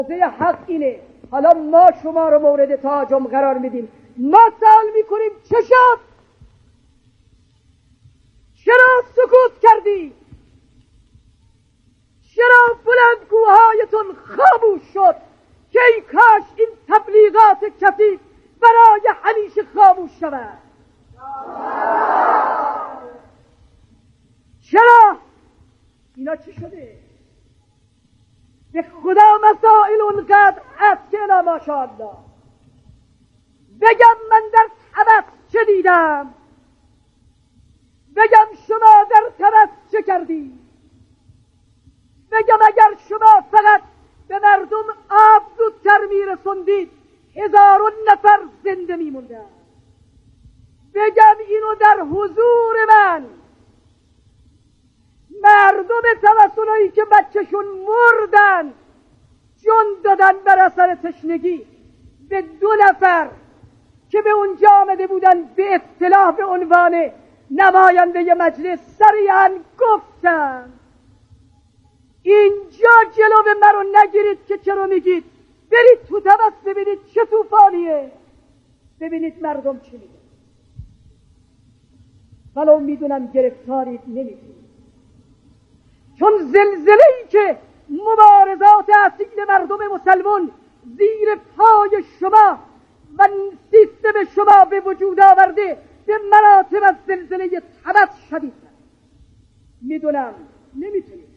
حق اینه. حالا ما شما رو مورد تهاجم قرار میدیم، ما سوال میکنیم چه شد؟ چرا سکوت کردی؟ چرا بلندگوهایتون خاموش شد؟ که ای کاش این تبلیغات کثیف برای همیشه خاموش شود. چرا؟ اینا چی شده؟ به خدا مسائل اونقدر است که انا ماشاءالله. بگم من در تبس چه دیدم؟ بگم شما در تبس چه کردی؟ بگم اگر شما فقط به مردم آب زودتر میرسوندید 1000 نفر زنده میموندن. بگم اینو در حضور من مردم توسطی که بچهشون مردن جون دادن بر اثر تشنگی به 2 نفر که به اونجا آمده بودن به اصطلاح به عنوان نماینده مجلس صریحاً گفتن اینجا جلو مرا نگیرید که چرا میگید، برید تو تبس ببینید چه طوفانیه، ببینید مردم چی میگن. ولو میدونم گرفتارید نمیتونید، چون زلزله‌ای که مبارزات اصیل مردم مسلمان زیر پای شما و سیستم شما به وجود آورده به مراتب از زلزله تبس شدیدتر. میدونم نمیتونید.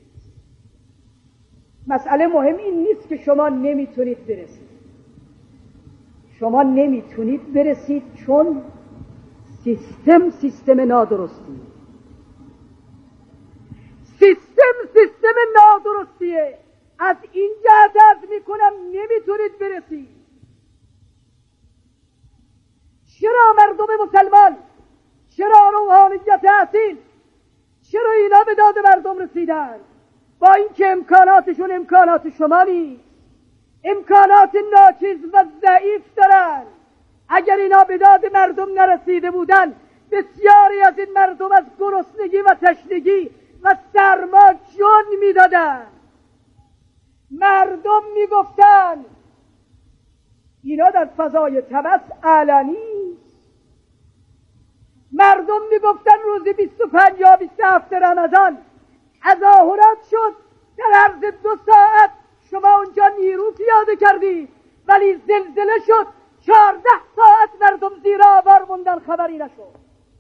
مسئله مهم این نیست که شما نمیتونید برسید. شما نمیتونید برسید چون سیستم نادرستی. سیستم نادرستیه. از این جهت عرض میکنم نمیتونید برسید. چرا مردم مسلمان، چرا روحانیت اصیل، چرا اینا به داد مردم رسیدن؟ با اینکه امکاناتشون امکانات شما نیست، امکانات ناچیز و ضعیف دارن. اگر اینا به داد مردم نرسیده بودن بسیاری از این مردم از گرسنگی و تشنگی و سرما جان میدادن. مردم میگفتن اینا در فضای تبس علنی. مردم میگفتن روزی 25 یا 27 رمضان تظاهرات شد، در عرض 2 ساعت شما اونجا نیرو پیاده کردی، ولی زلزله شد 14 ساعت مردم زیر آوار موندن، خبری نشد.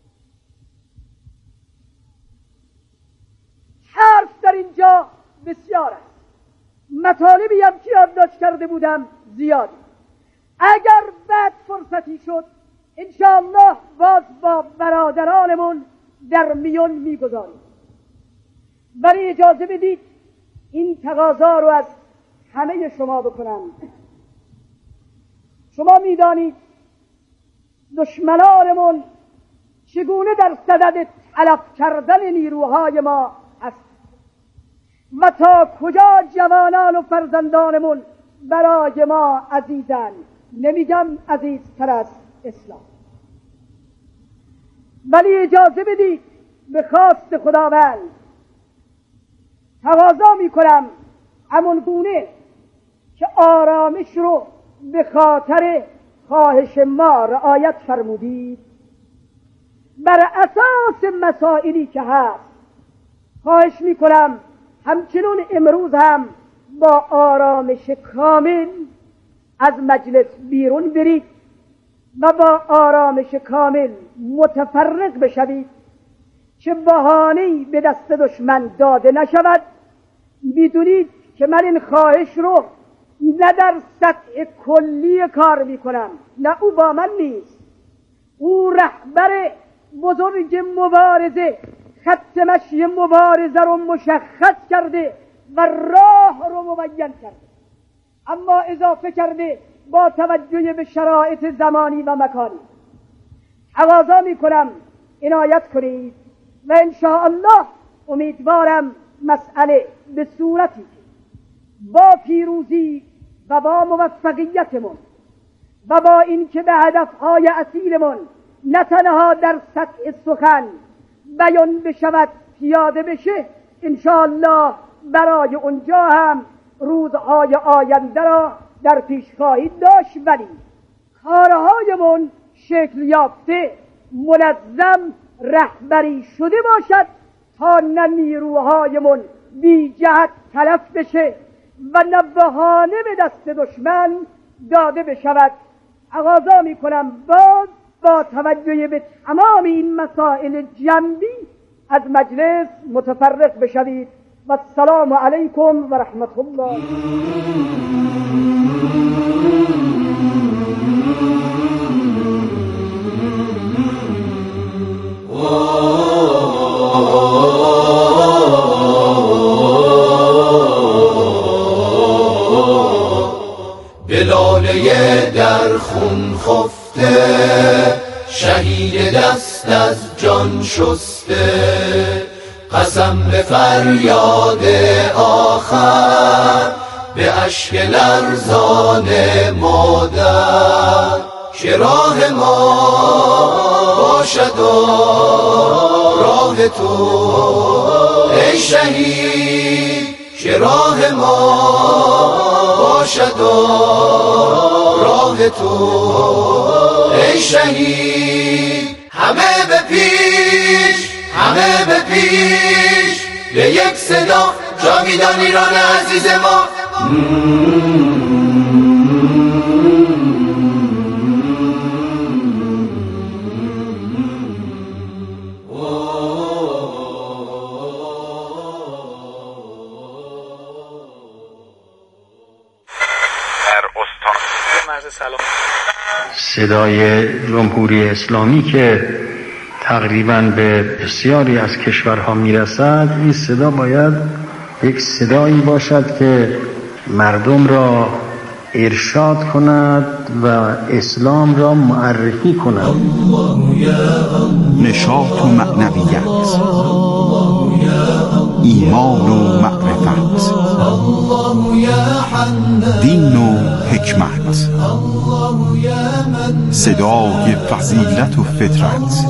حرف در اینجا بسیار است، مطالبی هم که یادداشت کرده بودم زیادی. اگر بعد فرصتی شد انشاءالله باز با برادرانمون در میون میگذاریم. ولی اجازه بدید این تقاضا رو از همه شما بکنم. شما میدانید دشمنانمون چگونه در صدد تلف کردن نیروهای ما هست و تا کجا جوانان و فرزندانمون برای ما عزیزن. نمیگم عزیزتر از اسلام، ولی اجازه بدید به خواست خداوند تقاضا میکنم همون گونه که آرامش رو به خاطر خواهش ما رعایت فرمودید، بر اساس مسائلی که هست خواهش میکنم همچنون امروز هم با آرامش کامل از مجلس بیرون برید و با آرامش کامل متفرق بشوید که بهانه‌ای به دست دشمن داده نشود. میدونید که من این خواهش رو نه در سطح کلی کار میکنم، نه او با من نیست، او رهبر بزرگ مبارزه خط مشی مبارزه رو مشخص کرده و راه رو مبین کرده، اما اضافه کرده با توجه به شرایط زمانی و مکانی. تقاضا میکنم عنایت کنید و انشاءالله امیدوارم مسئله به صورتی با پیروزی و با موفقیتمون و با اینکه به هدفهای اصیلمون نه تنها در سطح سخن بیان بشود پیاده بشه، انشاءالله برای اونجا هم روزهای آینده را در پیش خواهید داشت، ولی کارهایمون شکل یافته، منظم، رهبری شده باشد تا نه نیروهایمون بی جهت تلف بشه و نه بهانه به دست دشمن داده بشود. تقاضا میکنم باز با توجه به تمام این مسائل جنبی از مجلس متفرق بشوید و السلام علیکم و رحمت الله. بلاله در خون خفته، شهید دست از جان شسته، قسم به فریاد آخر، به اشک لرزان مادر، که راه ما باشد و راه تو ای شهید، که راه ما باشد و راه تو ای شهید. همه به پیش، همه به پیش، به یک صدا جاویدان ایران عزیز ما. صدای جمهوری اسلامی که تقریباً به بسیاری از کشورها میرسد، این صدا باید یک صدایی باشد که مردم را ارشاد کند و اسلام را معرفی کند. نشاط و معنویت، ایمان و معرفت، دین و حکمت، صدای فضیلت و فطرت،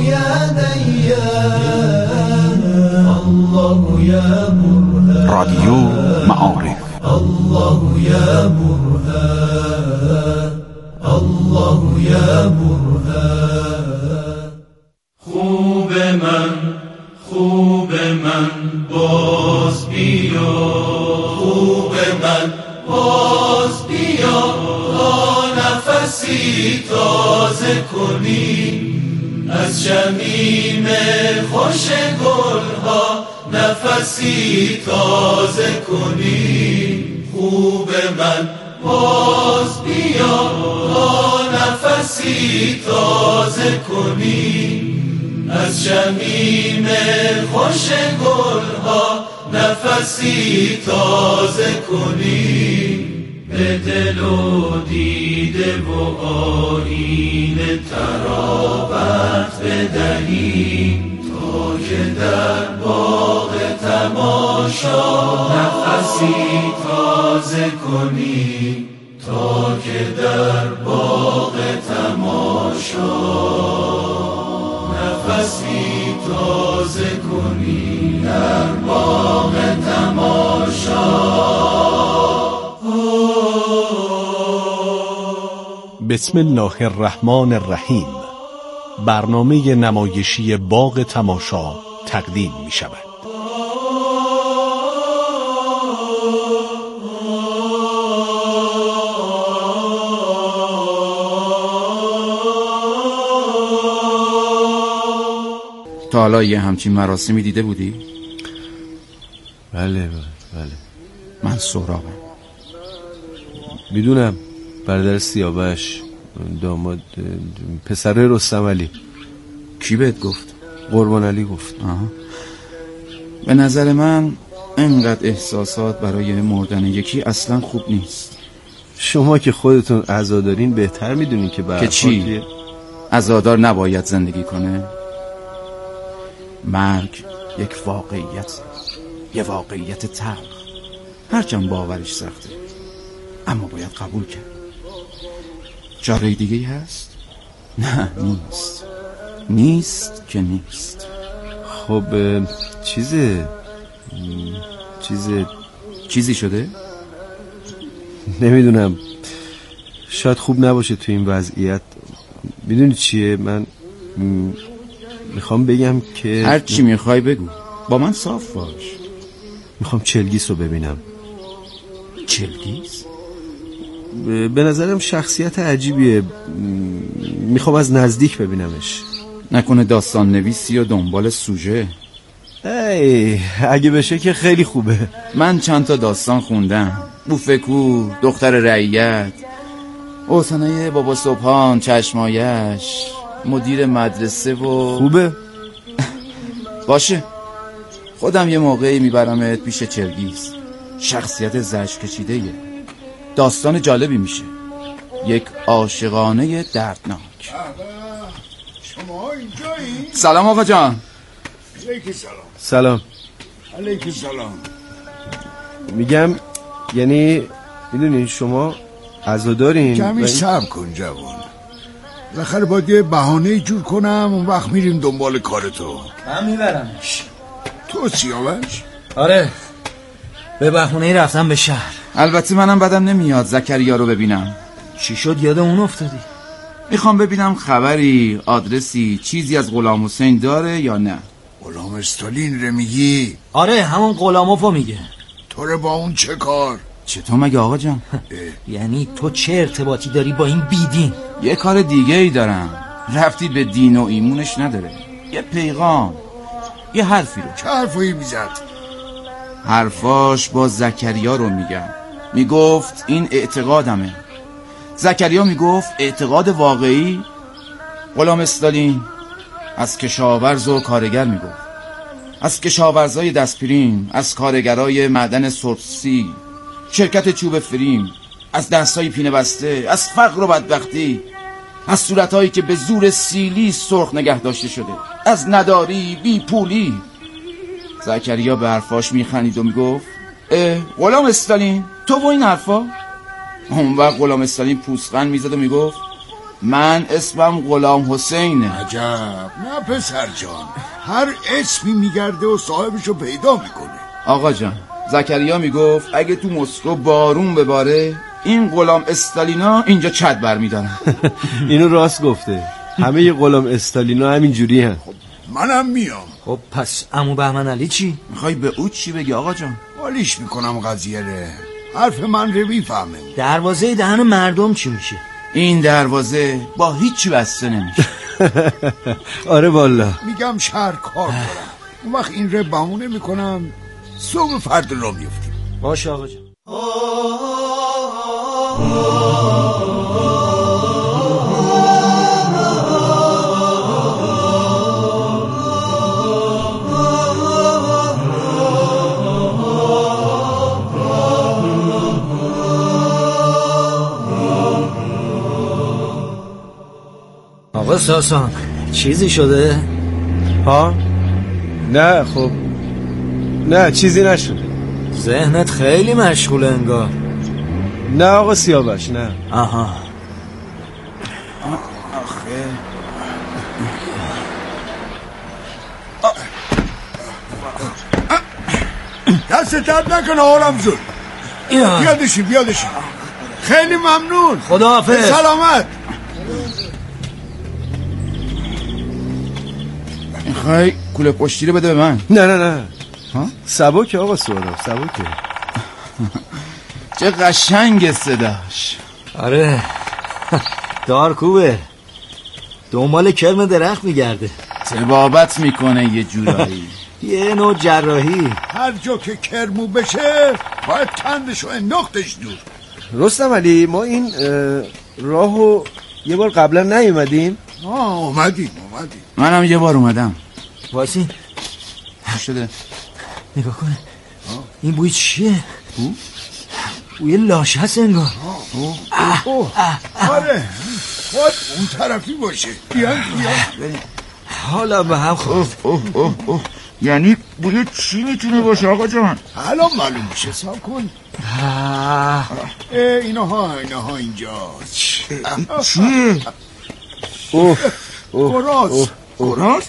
رادیو معارف. الله یا برهان، الله یا برهان. خوب من، خوب من باز بیا، خوب من باز بیا، تا نفسی تازه کنی از شمیم خوش گلها، نفسی تازه کنی. خوب من باز بیا، تا نفسی تازه کنی از شمیم خوش گلها، نفسی تازه کنی. به دل و دیده و آیین ترابت بدهیم، تا که در باغ تماشا نفسی تازه کنی، تا که در باغ تماشا نفسی تازه کنی، در باغ تماشا. بسم الله الرحمن الرحیم. برنامه نمایشی باغ تماشا تقدیم می شود. تا حالا یه همچین مراسمی دیده بودی؟ بله. من سهرابم. میدونم. برادر سیاوش، داماد، پسر رستم علی. کی بهت گفت؟ قربان علی گفت. به نظر من اینقدر احساسات برای مردن یکی اصلا خوب نیست. شما که خودتون عزادارین بهتر میدونین که چی؟ عزادار نباید زندگی کنه؟ مرگ یک واقعیت، یه واقعیت تلخ، هرچند باورش سخته، اما باید قبول کرد. چاره دیگه هست؟ نه، نیست که نیست. خب چیزی شده؟ نمیدونم، شاید خوب نباشه تو این وضعیت. میدونی چیه، من میخوام بگم که هر چی میخوای بگو، با من صاف باش. میخوام چلگیس رو ببینم. چلگیس؟ به نظرم شخصیت عجیبیه، میخوام از نزدیک ببینمش. نکنه داستان نویسی و دنبال سوژه؟ ای اگه بشه که خیلی خوبه. من چند تا داستان خوندم، بوفکو، دختر رعیت، اوسانای بابا صبحان، چشمایش، مدیر مدرسه و... خوبه؟ باشه، خودم یه موقعی میبرمت پیش چلگیس. شخصیت زجر کشیده‌ایه، داستان جالبی میشه، یک عاشقانه دردناک. شما اینجایی؟ سلام آقا جان. علیک سلام. سلام. علیک سلام. میگم یعنی میدونی شما عزادارین؟ کمی صبر کن جوان، بالاخره باید یه بهانه جور کنم، اون وقت میریم دنبال کار تو. من میبرمش. تو سیاوش؟ آره، به بهونه رفتم به شهر. البته منم بدم نمیاد زکریا رو ببینم. چی شد یاد اون افتادی؟ میخوام ببینم خبری، آدرسی، چیزی از غلام حسین داره یا نه. غلام استالین رو میگی؟ آره، همون غلاموفو میگه. تو رو با اون چه کار؟ چطور مگه آقا جان؟ یعنی تو چه ارتباطی داری با این بیدین؟ یه کار دیگه ای دارم، رفتی به دین و ایمونش نداره. یه پیغام، یه حرفی رو. چه حرفایی میزد؟ حرفاش با زکریا رو میگم. میگفت این اعتقادمه. زکریا میگفت اعتقاد واقعی. غلام استالین از کشاورز و کارگر میگفت، از کشاورزای دستپرین، از کارگرای معدن سربسی، شرکت چوب فریم، از دستای پینه بسته، از فقر و بدبختی، از صورتهایی که به زور سیلی سرخ نگه داشته شده، از نداری، بی پولی. زکریا به حرفاش میخندید و میگفت غلام استالین تو و این حرفا؟ اون وقت غلام استالین پوزخند میزد و میگفت من اسمم غلام حسینه. عجب، نه پسر جان، هر اسمی میگرده و صاحبشو پیدا میکنه. آقا جان، زکریا میگفت اگه تو مسکو بارون بباره این غلام استالینا اینجا چت برمیدارن. اینو راست گفته، همه ی غلام استالینا همین جوری هن. منم میام. خب پس عمو بهمن علی چی؟ میخوای به او چی بگی آقا جان؟ حالیش میکنم قضیه ره، حرف من رو میفهمه. دروازه دهن مردم چی میشه؟ این دروازه با هیچی بسته نمیشه. آره والا. میگم شهر کار دارم، اون وقت این ره بهونه میکنم، صبح فردا را میفتیم. باشه آقا جان. آقا ساسان چیزی شده؟ ها؟ نه خب نه چیزی نشده. ذهنت خیلی مشغوله انگار. نه آقا سیاوش نه. آها آخه دست درد نکنه آرام زود. بیادشین خیلی ممنون. خداحافظ. سلامت. میخوای کوله پشتی رو بده به من؟ نه سبک آقا سهراب، سبکه. چه قشنگ صداش. آره دار کوبه، دنبال کرم درخت میگرده، طبابت میکنه یه جورایی. یه نوع جراحی. هر جا که کرمو بشه باید کندش و انداختش دور. رستم علی ما این راهو یه بار قبلا نیومدیم؟ اومدیم. منم یه بار اومدم. وایسی شده؟ نگاه کنه. این بوی چیه؟ بوی لاشه هست انگار. آره باید اون طرفی باشه. بیان حالا به هم خورد. یعنی بوی چی میتونه باشه آقا جان؟ الان معلوم میشه، ساب کن. اینها اینجاست. چیه؟ گراز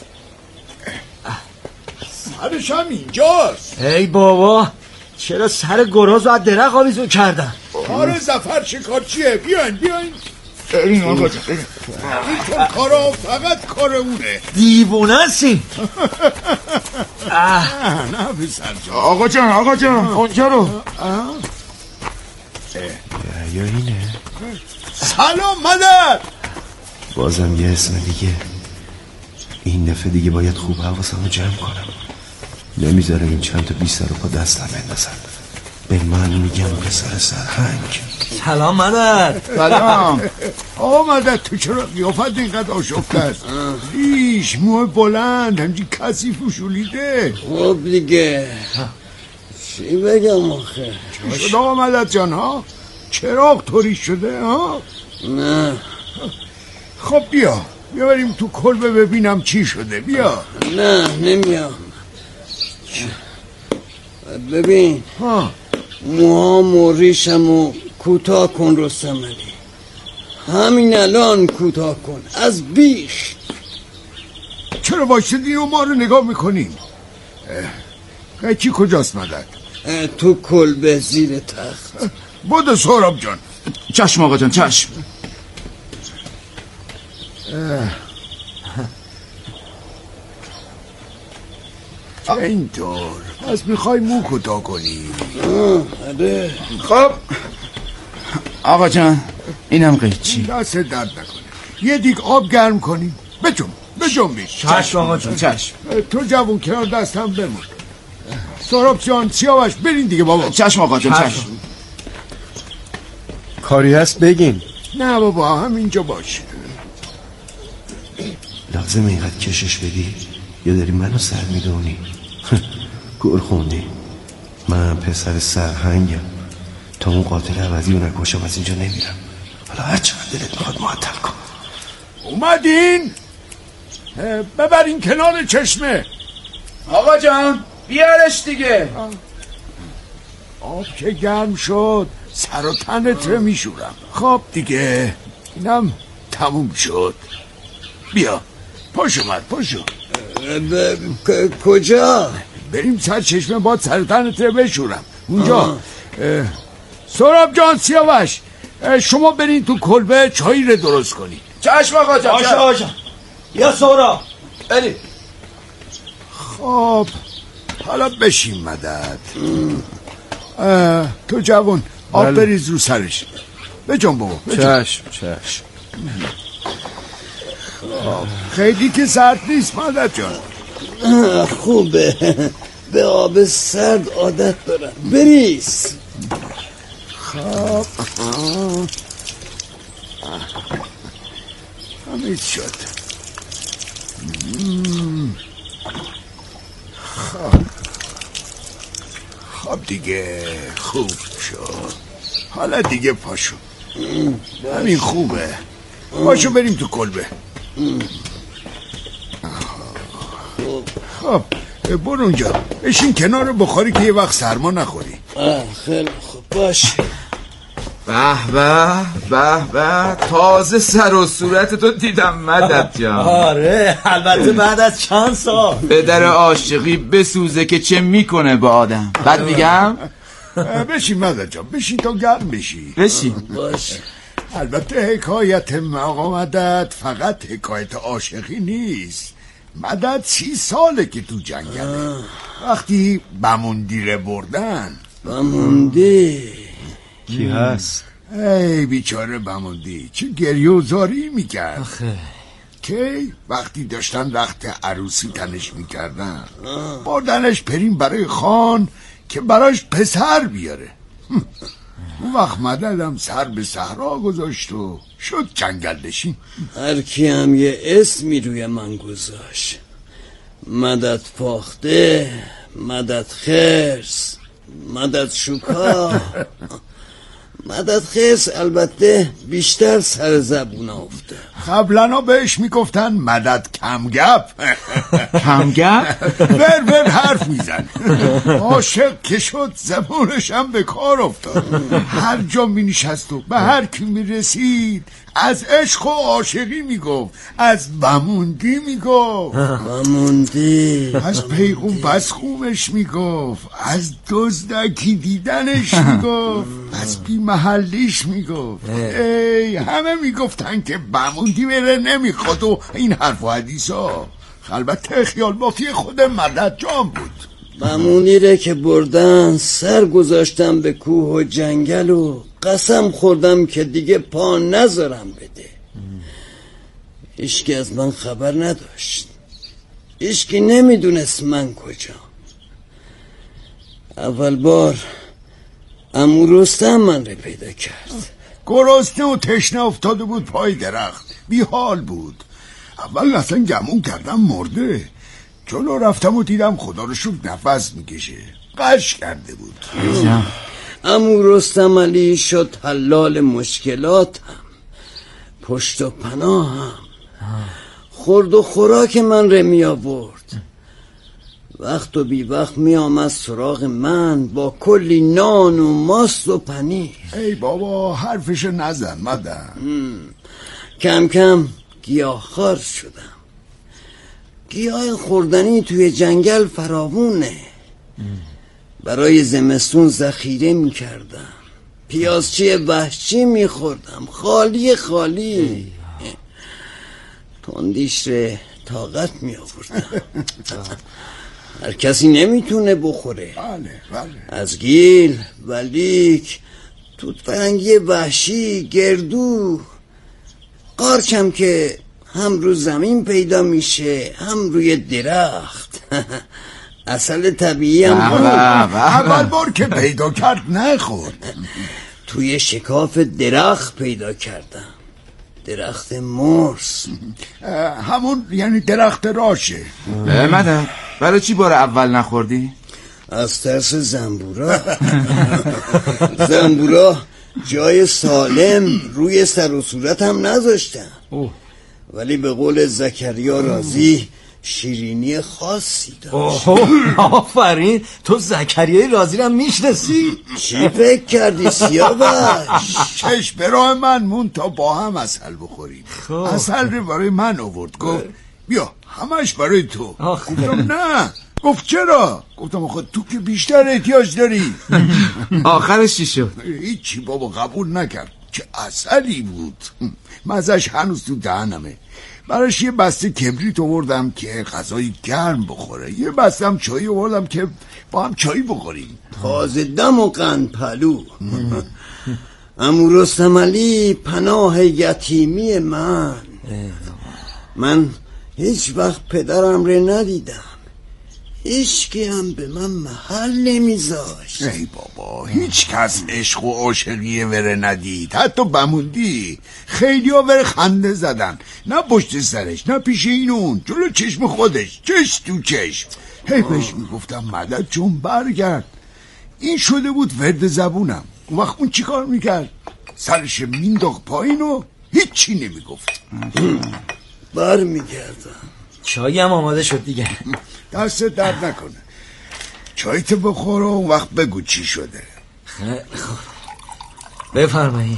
سرش هم اینجاست. ای بابا چرا سر گراز رو از درخت آویزون کردن؟ کار زفر شکارچیه. بیاین بریم آقا جان بریم. اینطور کارا فقط کار اونه. دیوونه هستیم. نه پسر جان. آقا جان اونجا رو. یا اینه. سلام مدد. بازم یه اسم دیگه. این دفعه دیگه باید خوب حواسمو جمع کنم. نمیذاره این چند تا 20 رو پا دستم بندازن. به من میگم پسر سرهنگ. سلام مدد. سلام. آقا مدد تو چرا قیافت اینقدر آشفته است؟ ریش موه بلند همچین کثیف و شولیده. خب دیگه چی بگم آخه؟ چی شد آقا مدد جان ها؟ چراغ طوری شده ها؟ نه. خب بیا بریم تو کلبه ببینم چی شده. بیا. نه نمیام. ببین موهام و ریشمو کوتاه کن رستم علی. همین الان کوتاه کن از بیخ. چرا باشدین و ما رو نگاه میکنیم؟ قیچی کجاست مدد؟ تو کلبه زیر تخت. بودو سهراب جان. چشم آقا جان چشم. اینطور پس میخوای مو کوتاه کنی؟ آره. خب آقا جان اینم قیچی. دست درد نکنه. یه دیگ آب گرم کنی. بجنب بیش. چشم آقا جان چشم. تو جوون کنار دستم بمون. سهراب جان سیاوش برین دیگه بابا. چشم آقا جان چشم. کاری هست بگین. نه بابا همینجا باش. لازم اینقدر کشش بدی یا داری منو سر میدونی؟ گل خوندی. من پسر سرهنگم. تا اون قاتل عوضی رو نکشم از اینجا نمیرم. حالا هر چقدر دلت میخواد معطل کن. اومدین؟ ببرین کنار چشمه. آقا جان بیارش دیگه. آب که گرم شد سر و تنت رو میشورم. خب دیگه اینم تموم شد. بیا پاشو کجا؟ بریم سر چشمه باد سر و تنت رو بشورم اونجا. سهراب جان سیاوش شما برین تو کلبه چایی رو درست کنی. چشم آقا جان. آقا جان یا سهراب بریم. خب حالا بشین مدد. تو جوان آب بریز رو سرش. بجن بابا چشم. خیلی که سرد نیست مدد جان. خوبه به آب سرد عادت دارم. بریز. خب همین شد. خب دیگه خوب شد. حالا دیگه پاشو. همین خوبه. پاشو بریم تو کلبه. خب برو اونجا بشین کنار بخاری که یه وقت سرما نخوری. خیلی خوب باش. به تازه سر و صورت تو دیدم مدد جان. آره البته بعد از چند سال. پدر عاشقی بسوزه که چه میکنه با آدم. بعد میگم بشین مدد جان بشین تا گرم بشی. بشین باش. البته حکایت آقا مدد فقط حکایت عاشقی نیست. مدد 30 ساله که تو جنگله. وقتی بموندی رو بردن. بموندی کی هست؟ ای بیچاره بموندی چه گریه و زاری میکرد. کی وقتی داشتن وقت عروسی تنش میکردن بردنش پریم برای خان که براش پسر بیاره. اون وقت مددم سر به صحرا گذاشت و شد جنگل نشین. هر کی هم یه اسمی روی من گذاشت. مدد پاخته، مدد خرس، مدد شوکا. مدد خرس البته بیشتر سر زبون افته. قبلا بهش میگفتن مدد کمگپ. کمگپ؟ ور حرف میزن. عاشق که شد زبونش هم به کار افتاد. هر جا مینشست و به هر کی میرسید از عشق و عاشقی میگفت. از بموندی میگفت. بموندی. از پیغوم بسخومش میگفت. از دزدکی دیدنش میگفت. از بی محلیش میگفت. ای همه میگفتن که بموندی بره نمیخواد و این حرف و حدیثا. البته خیال بافی خود مدد جان بود. بمونی ره که بردن سر گذاشتم به کوه و جنگل و قسم خوردم که دیگه پا نذارم بده. هیچکی از من خبر نداشت، هیچکی نمیدونست من کجا. اول بار عمو رستم من رو پیدا کرد. گرسنه و تشنه افتاده بود پای درخت، بی حال بود. اول اصلا گمون کردم مرده. جلو رفتم و دیدم خدا رو شکر نفس میکشه. قش کرده بود. عمو رستم علی شد حلال مشکلاتم، پشت و پناهم، خورد و خوراک من رو می آورد. وقت و بی وقت می آمد سراغ من با کلی نان و ماست و پنیر. ای بابا حرفش نزن مدن. کم کم گیاهخوار شدم. گیاه خوردنی توی جنگل فراوونه. برای زمستون ذخیره می کردم. پیازچی وحشی می خوردم، خالی خالی. تندیش ره طاقت می آوردم. هر کسی نمیتونه بخوره. بله. از گیل، ولیک، توت فرنگی وحشی، گردو، قارچم که هم رو زمین پیدا میشه هم روی درخت. عسل طبیعی هم بود. اول بار که پیدا کرد نخورد. توی شکاف درخت پیدا کردم، درخت مرس. همون یعنی درخت راشه. مدد برای چی بار اول نخوردی؟ از ترس زنبورا. زنبورا جای سالم روی سر و صورتم نذاشتم. ولی به قول زکریا رازی شیرینی خاصی داشت. آفرین، تو زکریای رازی رو میشناسی؟ چی فکر کردی سیاوش؟ چشم به راه من مون تا با هم عسل بخوریم. عسل رو برای من آورد، گفت بیا همش برای تو. گفتم نه. گفت چرا؟ گفتم خود تو که بیشتر احتیاج داری. آخرش چی شد؟ هیچی بابا، قبول نکرد. چه عسلی بود، مزش هنوز تو دهنمه. براش یه بسته کبریت آوردم که غذای گرم بخوره، یه بسته هم چای آوردم که با هم چای بخوریم. تازه دم و قند پلو. عمو رستم علی پناه یتیمی من هیچ وقت پدرم رو ندیدم. هیچکی هم به من محل نمیذاشت. ای بابا، هیچ کس عشق و عاشقی وره ندید. حتی بموندی خیلی ها وره خنده زدن، نه پشت سرش نه پیش اینون، جلو چشم خودش، چشم تو چشم. هی بهش میگفتم مدد جون برگرد. این شده بود ورد زبونم. اون وقت اون چی کار میکرد؟ سرش مینداخت پایین و هیچی نمیگفت. بر میگردم. چایی هم آماده شد دیگه. دست درد نکنه. چایتو بخور و اون وقت بگو چی شده. خیلی خوب، بفرمایید.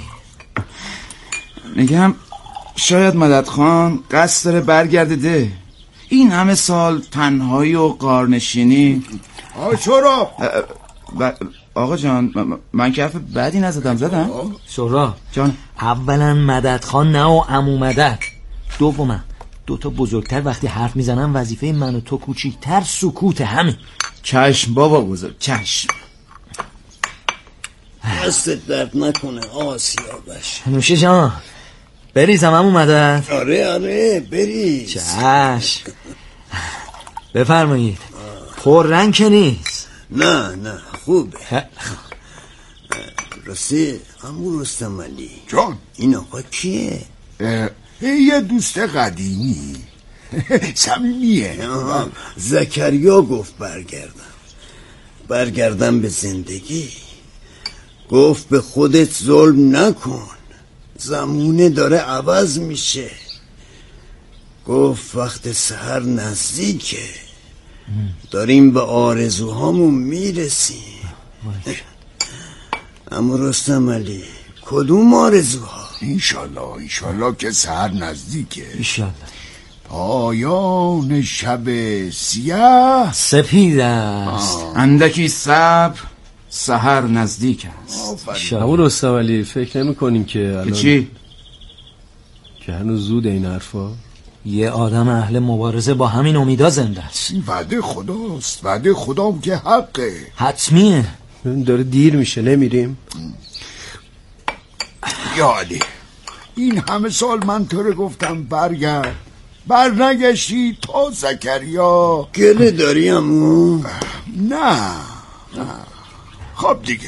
میگم شاید مدد خان قصد داره برگرده ده. این همه سال تنهایی و قارنشینی. سهراب. آقا جان من که حرف بدی نزدم. زدم؟ سهراب جان، اولا مدد خان نه و عمو مدد. دوما دوتا بزرگتر وقتی حرف میزنن وظیفه من و تو کوچیکتر سکوت. همین. چشم بابا بزرگ، چشم. دستت درد نکنه آسیابش. نوشه جان بریزم عمو مدد. آره بریز. چشم. بفرمایید. پررنگ که نیست. نه خوبه. راستی عمو رستم علی جان، این آقا کیه؟ یه دوست قدیمی صمیمیه. زکریا گفت برگردم به زندگی. گفت به خودت ظلم نکن، زمونه داره عوض میشه. گفت وقت سحر نزدیکه، داریم به آرزوهامون میرسیم. اما رستم علی کدوم آرزوها؟ انشالله که سحر نزدیکه. انشالله. پایان شب سیاه سپید است. اندکی صبر سحر نزدیک است. همون رستم علی فکر نمی کنین که الان چی؟ که هنوز زود این حرفا؟ یه آدم اهل مبارزه با همین امیدا زنده است. وعده خداست، وعده خدام که حقه. حتمیه. داره دیر میشه، نمیریم؟ یا علی، این همه سال من تو رو گفتم برگرد، برنگشتی تا زکریا. گله داری عمو؟ نه خب دیگه.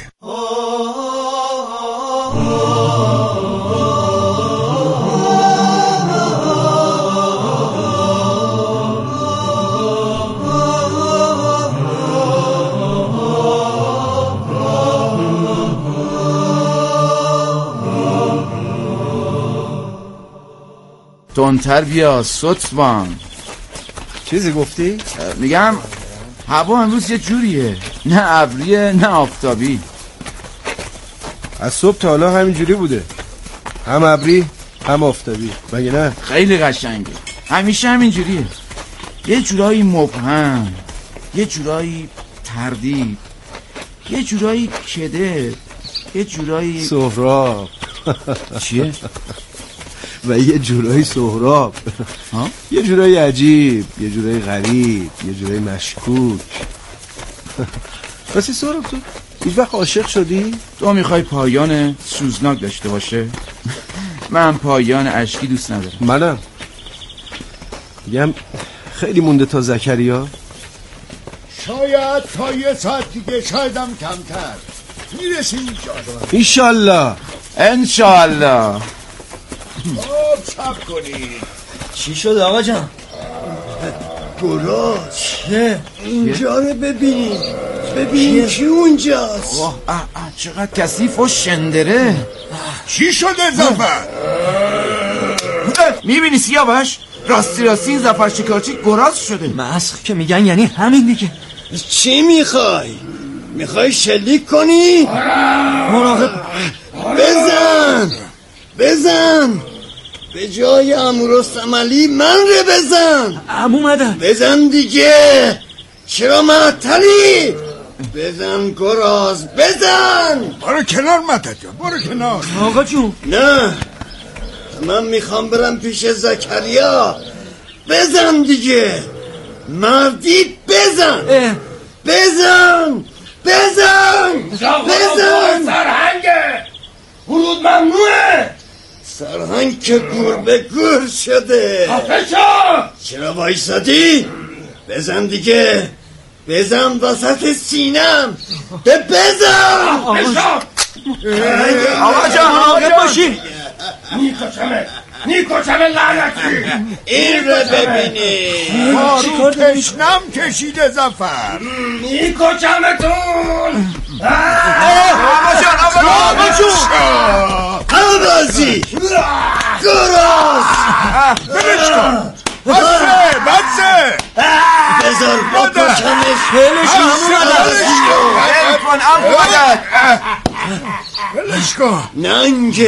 تندتر بیا ستوان. چیزی گفتی؟ میگم هوا امروز یه جوریه، نه ابریه نه آفتابی. از صبح تا حالا همین جوری بوده، هم ابری هم آفتابی، مگه نه؟ خیلی قشنگه، همیشه همین جوریه. یه جورایی مبهم، یه جورایی تردید، یه جورایی کده، یه جورایی سهراب. چیه؟ و یه جورایی سهراب، یه جورایی عجیب، یه جورایی غریب، یه جورایی مشکوک. راستی سهراب، تو هیچ وقت عاشق شدی؟ تو میخوای پایان سوزناک داشته باشه؟ من پایان اشکی دوست ندارم. منم میگم خیلی مونده تا زکریا. شاید تا یه ساعت دیگه، شایدم کمتر میرسیم اینجا. انشالله. انشالله. خب صبر کنید. چی شد آقا جان؟ گراز چه؟ اونجا رو ببین، ببین کی اونجاست. چقدر کثیف و شندره. چی شده زفر؟ میبینی سیاوش؟ راستی این زفر شکارچی گراز شده. مسخ که میگن یعنی همین دیگه. چی میخوای؟ میخوای شلیک کنی؟ مراقب. بزن به جای عمو رستم علی من رو بزن. عمو مدد بزن دیگه، چرا معطلی؟ بزن گراز، بزن. برو کنار مدد جان، برو کنار. آقا جون نه، من میخوام برم پیش زکریا. بزن دیگه، مردی بزن. بزن سرهنگه، ورود ممنوعه. سرهنگ که گور به گور شده. چرا وایسادی؟ بزن دیگه، بزن وسط سینم. بزن. آقا جان مراقب باشی. نیکوچمه لعنتی. این رو ببینی، مارو تشنم کشیده زفر. نیکوچمتون. آقا جون عوضی گراز. بلش کن. بسه بذار بکشمش. بلش کن. ننگ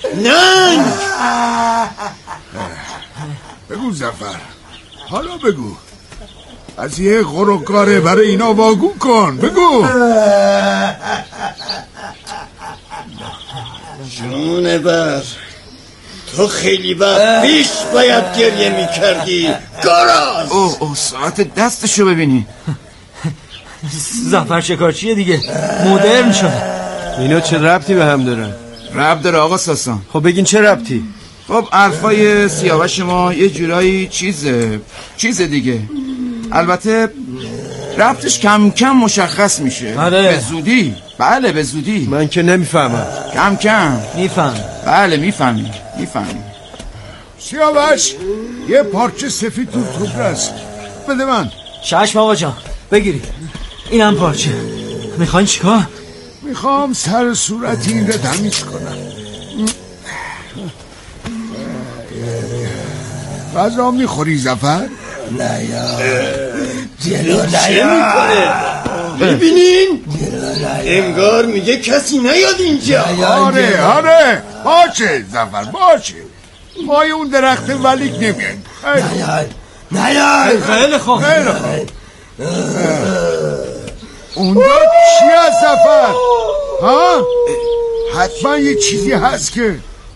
بگو زفر، حالا بگو، از یه غروکاره برای اینا واگون کن. بگو. جونه بر، تو خیلی وقت پیش باید گریه میکردی گراز. اوه ساعت دستشو ببینی. زفر شکارچیه دیگه، مدرن شده. اینا چه ربطی به هم دارن؟ ربط داره آقا ساسان. خب بگین چه ربطی؟ خب حرفای سیاوش ما یه جورایی چیزه دیگه. البته ربطش کم کم مشخص میشه. به زودی. بله به زودی. من که نمیفهمم. کم میفهم. بله میفهمی. سیاوش، یه پارچه سفید تو توبرست بده من. چشم آقا جان، بگیری. اینم پارچه. میخواین چیکار؟ میخوام سر صورت این رو تمیز کنم. غذا میخوری زفر؟ نه یا چه میکنه؟ ببینین انگار میگه کسی نیاد اینجا. آره باشه زفر، باشه. پای اون درخت ولیک نمیایم. نیاد. خیلی خوب. اونجا چی از سفر؟ ها؟ حتما یه چیزی هست که